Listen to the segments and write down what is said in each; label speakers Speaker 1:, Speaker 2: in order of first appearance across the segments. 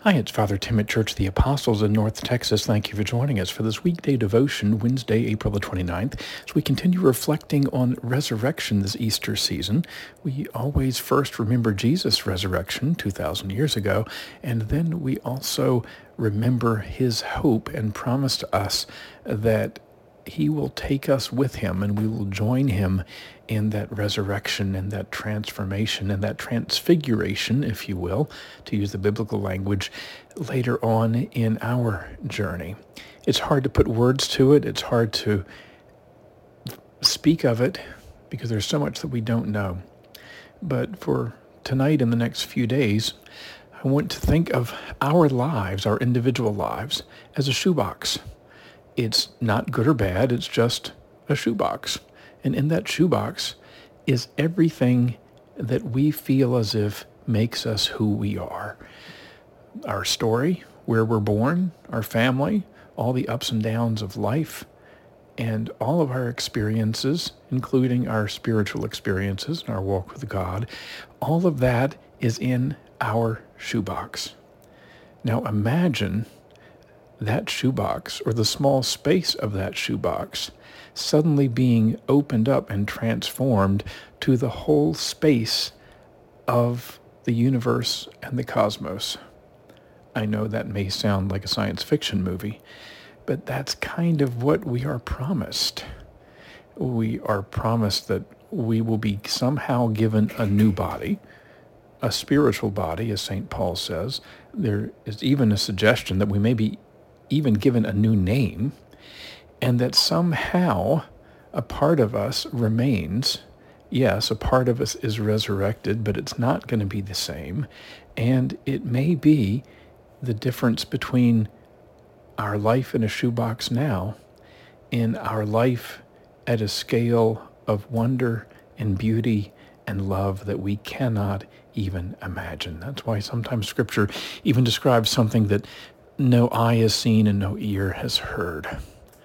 Speaker 1: Hi, it's Father Tim at Church of the Apostles in North Texas. Thank you for joining us for this weekday devotion, Wednesday, April the 29th. As we continue reflecting on resurrection this Easter season, we always first remember Jesus' resurrection 2,000 years ago, and then we also remember his hope and promise to us that he will take us with him and we will join him in that resurrection and that transformation and that transfiguration, if you will, to use the biblical language, later on in our journey. It's hard to put words to it. It's hard to speak of it because there's so much that we don't know. But for tonight and the next few days, I want to think of our lives, our individual lives, as a shoebox. It's not good or bad, it's just a shoebox. And in that shoebox is everything that we feel as if makes us who we are. Our story, where we're born, our family, all the ups and downs of life, and all of our experiences, including our spiritual experiences and our walk with God, all of that is in our shoebox. Now imagine that shoebox, or the small space of that shoebox, suddenly being opened up and transformed to the whole space of the universe and the cosmos. I know that may sound like a science fiction movie, but that's kind of what we are promised. We are promised that we will be somehow given a new body, a spiritual body, as St. Paul says. There is even a suggestion that we may be even given a new name, and that somehow a part of us remains. Yes, a part of us is resurrected, but it's not going to be the same. And it may be the difference between our life in a shoebox now and our life at a scale of wonder and beauty and love that we cannot even imagine. That's why sometimes Scripture even describes something that no eye has seen and no ear has heard.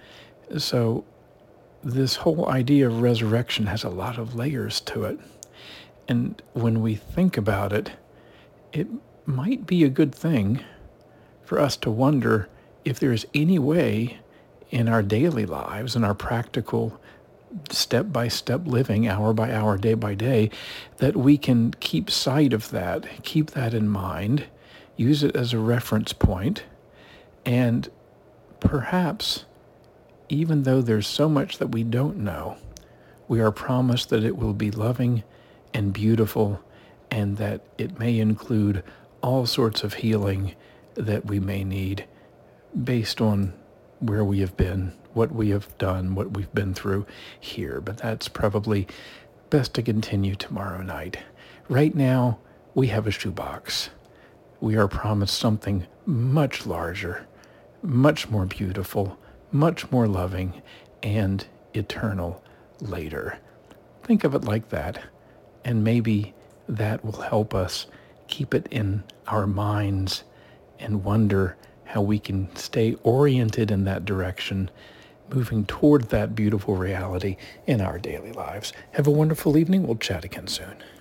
Speaker 1: So this whole idea of resurrection has a lot of layers to it. And when we think about it, it might be a good thing for us to wonder if there's any way in our daily lives, in our practical step-by-step living, hour by hour, day by day, that we can keep sight of that, keep that in mind, use it as a reference point, and perhaps, even though there's so much that we don't know, we are promised that it will be loving and beautiful, and that it may include all sorts of healing that we may need based on where we have been, what we have done, what we've been through here. But that's probably best to continue tomorrow night. Right now, we have a shoebox. We are promised something much larger, much more beautiful, much more loving, and eternal later. Think of it like that, and maybe that will help us keep it in our minds and wonder how we can stay oriented in that direction, moving toward that beautiful reality in our daily lives. Have a wonderful evening. We'll chat again soon.